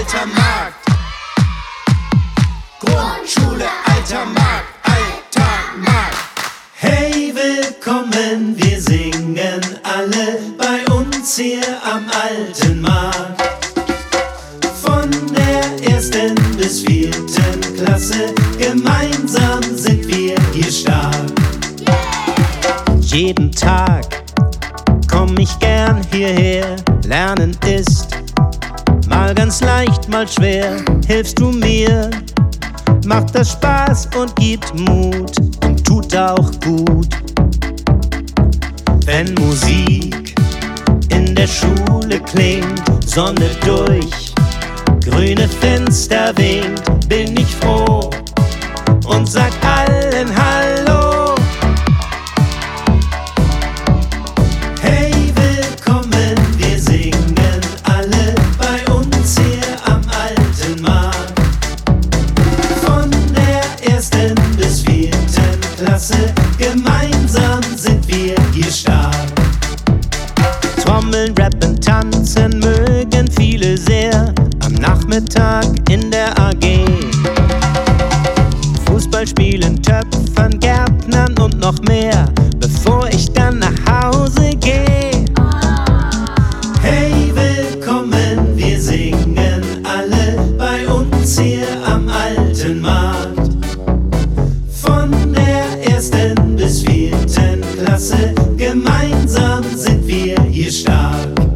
alter Markt. Grundschule, alter Markt, alter Markt. Hey, willkommen, wir singen alle bei uns hier am alten Markt. Von der 1. bis 4. Klasse, gemeinsam sind wir hier stark. Jeden Tag komm ich gern hierher. Lernen ist mal ganz leicht, mal schwer. Hilfst du mir, macht das Spaß und gibt Mut und tut auch gut. Wenn Musik in der Schule klingt, Sonne durch grüne Fenster winkt, bin ich froh und sag allen Hallo. Hey, willkommen, wir singen alle bei uns hier am alten Markt. Von der 1. bis 4. Klasse, gemeinsam sind wir hier stark. Trommeln, rappen, tanzen mögen viele sehr. Am Nachmittag in der AG Fußball spielen, töpfern, Gärtnern und noch mehr, bevor ich dann nach Hause gehe. Hey, willkommen, wir singen alle bei uns hier am alten Markt. Von der 1. bis 4. Klasse, gemeinsam sind wir hier stark.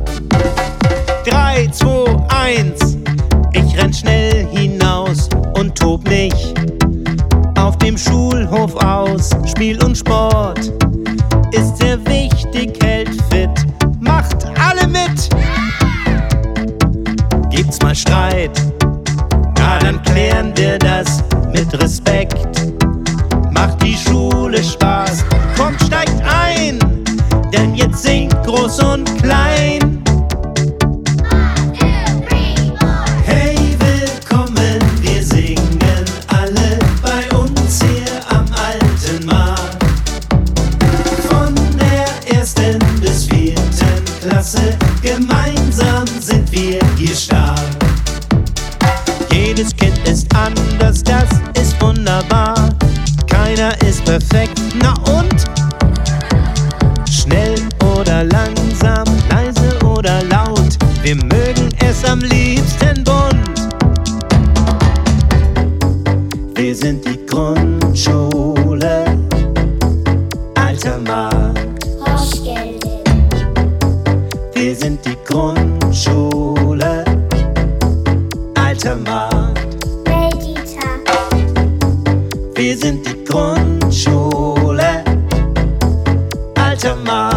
3, 2, 1, ich renn schnell hinaus und tob mich auf dem Schulhof aus. Spiel und Sport ist sehr wichtig, hält fit, macht alle mit. Gibt's mal Streit, na dann klären wir das mit Respekt. Macht die Schule Spaß, kommt, steigt ein, denn jetzt singt groß und klein. Gemeinsam sind wir hier stark. Jedes Kind ist anders, das ist wunderbar. Keiner ist perfekt, na und? Schnell oder langsam, leise oder laut, wir mögen es am liebsten bunt. Wir sind die Grundschule, alter Markt. Wir sind die Grundschule, alter Markt. Wir sind die Grundschule, alter Markt.